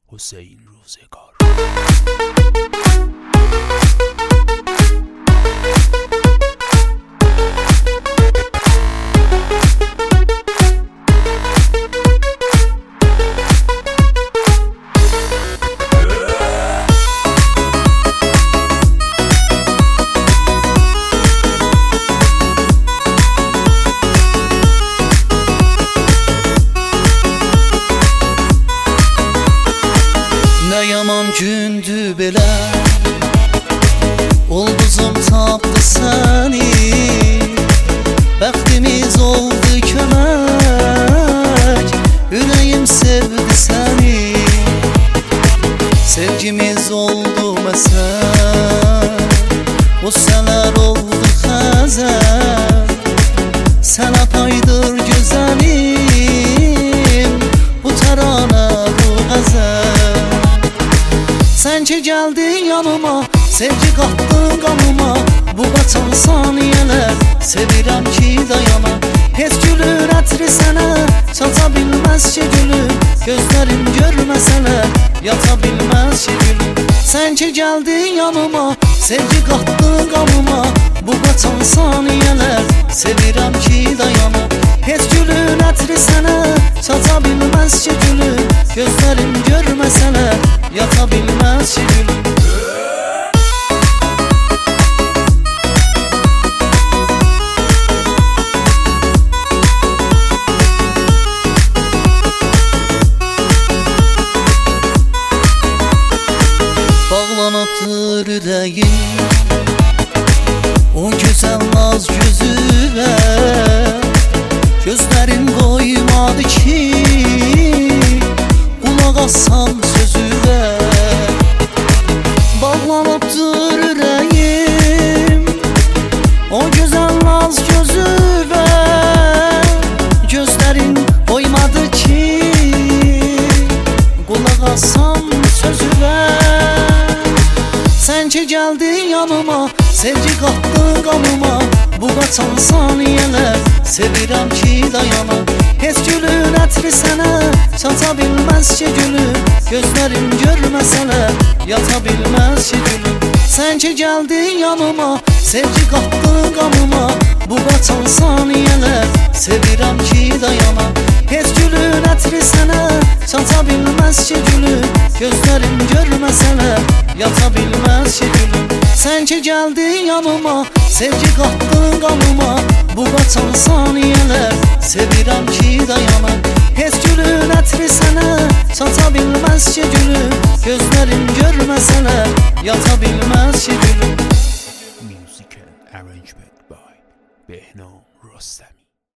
حسین روزگار. Nə yaman gündü belə, ulduzum tapdı səni. Bəxtimiz oldu kömək, ürəyim sevdi səni. Sevgimiz oldu məsəl, o sələr oldu xəzər. Sənə paydır gözəlim, bu təranə, bu qəzəl. Sən ki gəldin yanıma, sevgi qatdın qanıma. Bu qaçan saniyələr, sevirəm ki dayana. Heç gülür ətri sənə, çata bilməz ki gülüm. Gözlərim görməsələr, yata bilməz ki gülüm. Sən ki gəldin yanıma, sevgi qatdın qanıma. Bu qaçan saniyələr, sevirəm ki dayana. Heç gülür ətri sənə, çata bilməz ki gülüm. Gözlərim görməsələr, yata bilməz ki gülüm. Bağlanıbdır ürəyim o gözəl naz gözüvə. Gözlərin qoymadı ki qulaq assam sözüvə. Bağlanıbdır ürəyim o gözəl naz gözüvə. Gözlərin qoymadı ki qulaq assam sözüvə. Sən ki gəldin yanıma, sevgi qatdın qanıma. Bu qaçan saniyələr, sevirəm ki dayana. Heç gülün ətri sənə, çata bilməz ki gülüm. Gözlərim görməsələr, yata bilməz ki gülüm. Sən ki gəldin yanıma, sevgi qatdın qanıma. Bu qaçan saniyələr, sevirəm ki dayana. Heç gülün ətri sənə, çata bilməz ki gülüm. Gözlərim görməsələr, yata bilməz ki gülüm. Sən ki gəldin yanıma, sevgi qatdın qanıma. Bu qaçan saniyələr, sevirəm ki dayana. Heç gülün ətri sənə, çata bilməz ki gülüm. Gözlərim görməsələr, yata bilməz ki gülüm. Musical arrangement by Behnam Rostami.